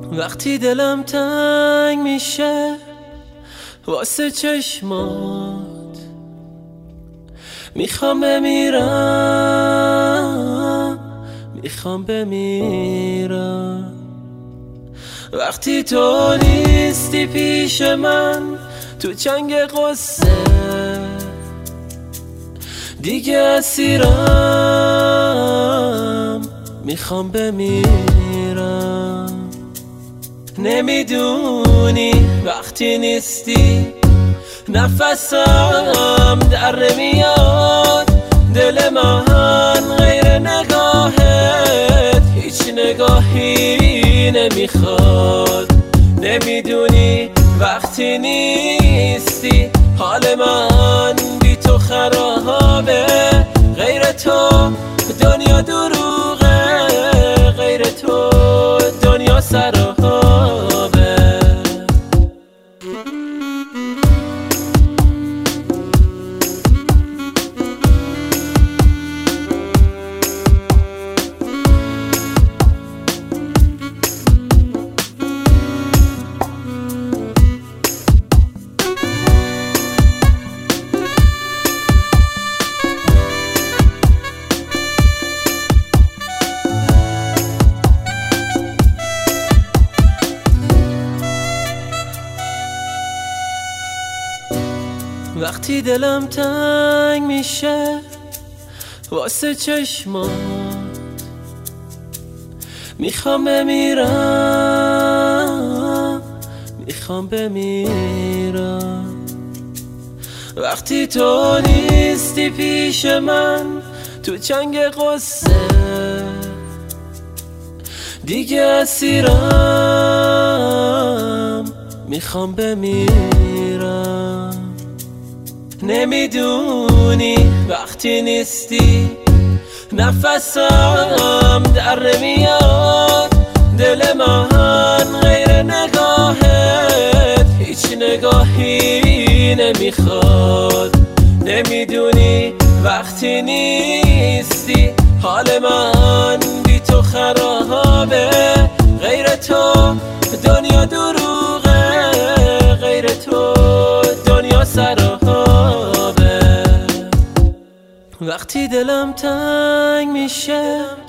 وقتی دلم تنگ میشه واسه چشمات، میخوام بمیرم. وقتی تو نیستی پیش من تو چنگ غصه، دیگه اسیرم، میخوام بمیرم. نمیدونی وقتی نیستی نفسم در میاد، دل من غیر نگاهت هیچ نگاهی نمیخواد. نمیدونی وقتی نیستی حال من بی تو خرابه، غیر تو دنیا دروغه، غیر تو دنیا سرابه. وقتی دلم تنگ میشه واسه چشمات، میخوام بمیرم. وقتی تو نیستی پیش من تو چنگ غصه، دیگه اسیرم، میخوام بمیرم. نمیدونی وقتی نیستی نفسم در میاد، دل من غیر نگاهت هیچ نگاهی نمیخواد. نمیدونی وقتی نیستی حال من بی تو خرابه، غیر تو دنیا دروغه، غیر تو دنیا سرابه. وقتی دلم تنگ میشه